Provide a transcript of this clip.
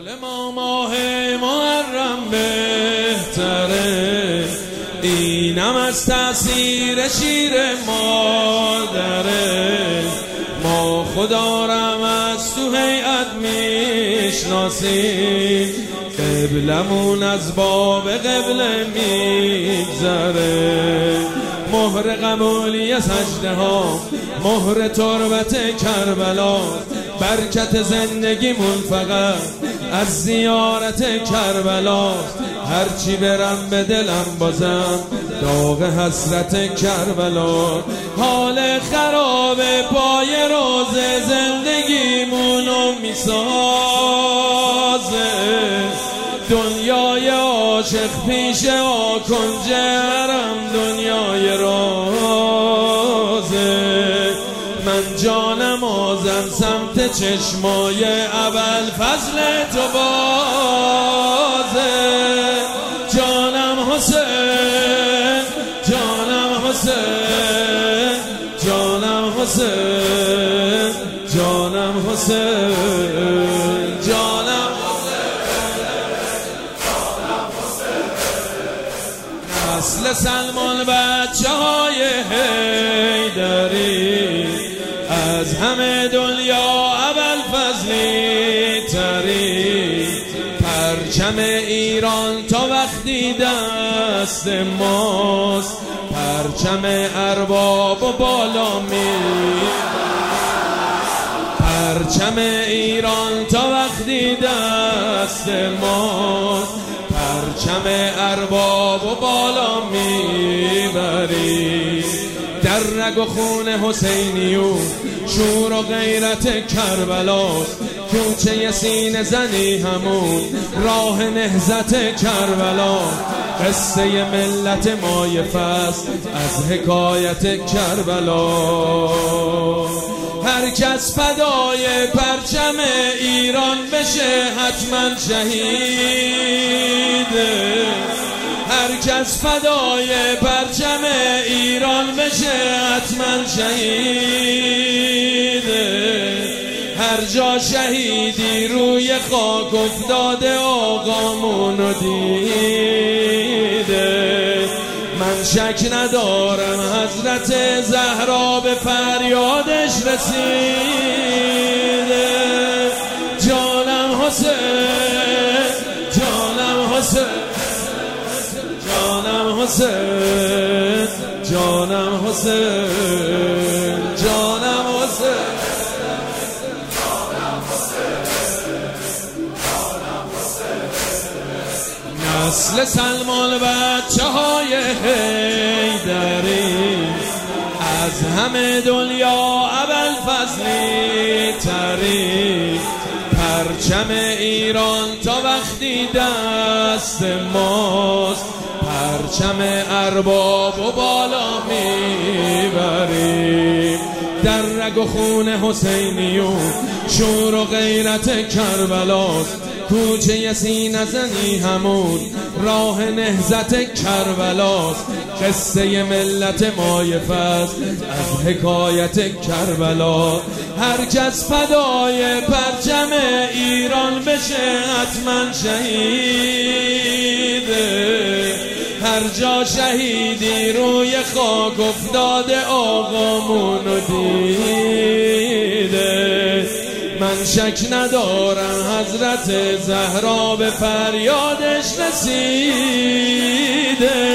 ما ماه محرم بهتره، اینم از تأثیر شیر مادره. ما خدا رم از تو هیئت میشناسیم، قبلمون از باب قبله میگذره. مهر قبولی سجده ها، مهر تربت کربلا، برکت زندگیمون فقط از زیارت کربلا. هرچی برم به دلم بازم داغ حسرت کربلا. حال خراب پای روزه زندگیمونو میسازه، دنیای عاشق پیش آکنج حرم دنیای رازه. من جانم آزم سمت چشمای ابوالفضل تو بازه. جانم حسین، جانم حسین، جانم حسین، جانم حسین، جانم نسل سلمان بچه های حیدری، از همه دنیا ابوالفضلی تری. پرچم ایران تا وقتی دست ماست، پرچم ارباب و بالا می. پرچم ایران تا وقتی دست ماست، پرچم ارباب و بالا میبری. در رگ و خون حسینیون شور و غیرت کربلاست، کوچه سینه زنی همون راه نهضت کربلا. قصه ملت مای فصل از حکایت کربلا. هر کس فدای پرچم ایران بشه حتما شهیده. هر کس فدای پرچم ایران بشه حتما شهیده. هر جا شهیدی روی خاک افتاده آقامونو دیده. من شک ندارم حضرت زهرا به فریادش رسیده. جانم حسین، جانم حسین، جانم حسین، جانم حسین، جانم حسین. نسل سلمان بچه های حیدری، از همه دنیا ابوالفضلی تری. پرچم ایران تا وقتی دست ماست، پرچم ارباب و بالا میبریم. در رگ و خون حسینیون شور و غیرت کربلاست، کوچه سینه زنی همون راه نهضت کربلاست. قصه ملت مای فصل از حکایت کربلا. هر کس فدای پرچم ایران بشه حتما شهیده. هر جا شهیدی روی خاک افتاده آقامونو دیده. من شک ندارم حضرت زهرا به فریادش رسیده.